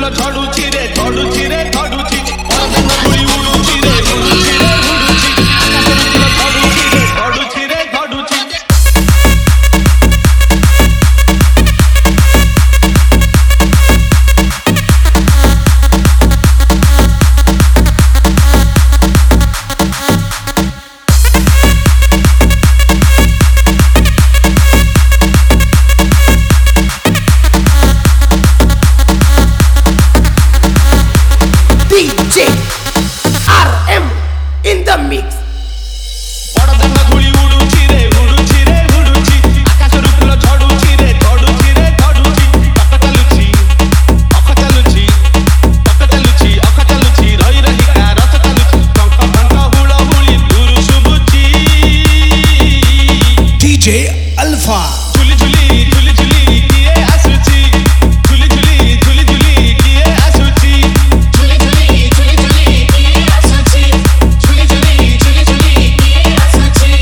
ଫୁଲ ଝଡୁଛି ରେ ଝଡୁଛି ରେ ଝଡୁଛି ପରଦିନ ଧୂଳି ଉଡୁଛି ରେ ଉଡୁଛି ରେ ଉଡୁଛି ଆକାଶରେ ଫୁଲ ଝଡୁଛି ରେ ଝଡୁଛି ରେ ଝଡୁଛି DJ RM in the mix. ପରଦିନ ଧୂଳି ଉଡୁଛି ରେ ଉଡୁଛି ରେ ଉଡୁଛି ଆକାଶରୁ ଫୁଲ ଝଡୁଛି ରେ ଝଡୁଛି ରେ ଝଡୁଛି ଟକ ଚାଲୁଛି ଅଖ ଚାଲୁଛି ଟକ ଚାଲୁଛି ଅଖ ଚାଲୁଛି ରହି ରହିକା ରଥ ଚାଲୁଛି ଟଙ୍କ ଟଙ୍କ ହୁଳ ହୁଳି ଦୂରୁ ଶୁଭୁଛି DJ Alpha. ଝୁଲି ଝୁଲି ଝୁଲି ଝୁଲି କିଏ ଆସୁଛି ଝୁଲି ଝୁଲି ଝୁଲି ଝୁଲି କିଏ ଆସୁଛି ଝୁଲି ଝୁଲି ଝୁଲି ଝୁଲି କିଏ ଆସୁଛି ଝୁଲି ଝୁଲି ଝୁଲି ଝୁଲି କିଏ ଆସୁଛି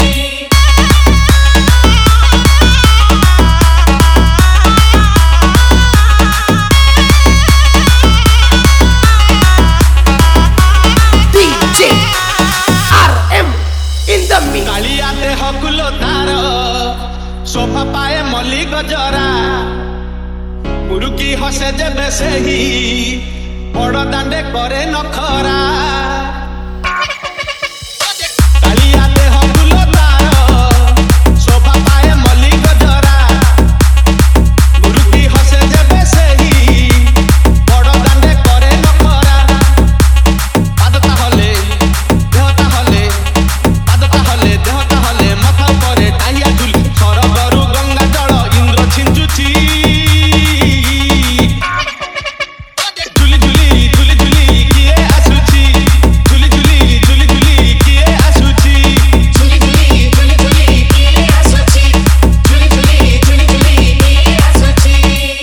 DJ RM in the mix. Kalia ଦେହ କୁଲ ତାର ଶୋଭା ପାଏ ମଲ୍ଲି ଗଜରା ମୁରୁକି ହସେ ଯେବେ ସେହି ବଡ଼ ଦାଣ୍ଡେ କରେ ନଖରା କାଳିଆ ଦେହ କୁଲ ତାର ଶୋଭା ପାଏ ମଲ୍ଲି ଗଜରା ମୁରୁକି ହସେ ଯେବେ ସେହି ବଡ଼ ଦାଣ୍ଡେ କରେ ନଖରା ପାଦ ତାହଲେ ଦେହ ତାହଲେ ପାଦ ତାହଲେ ଦେହ ତାହଲେ ମଥା ଉପରେ ଟାହିଆ ଝୁଲି ସରଗରୁ ଗଙ୍ଗା ଜଳ ଇନ୍ଦ୍ର ଛିଞ୍ଚୁଛି ଝୁଲି ଝୁଲି ଝୁଲି ଝୁଲି କିଏ ଆସୁଛି ଝୁଲି ଝୁଲି ଝୁଲି ଝୁଲି କିଏ ଆସୁଛି ଝୁଲି ଝୁଲି ଝୁଲି ଝୁଲି କିଏ ଆସୁଛି ଝୁଲି ଝୁଲି ଝୁଲି ଝୁଲି କିଏ ଆସୁଛି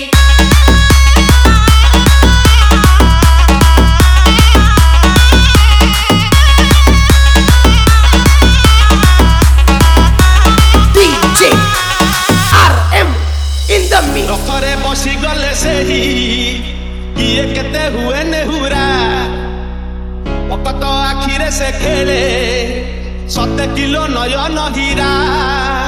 DJ RM in the mix. ରଥରେ ବସିଗଲେ ସେହି କିଏ କେତେ ହୁଏ ନେହୁରା ପକତ ଆଖିରେ ସେ ଖେଳେ 7 କିଲୋ ନୟନ ହୀରା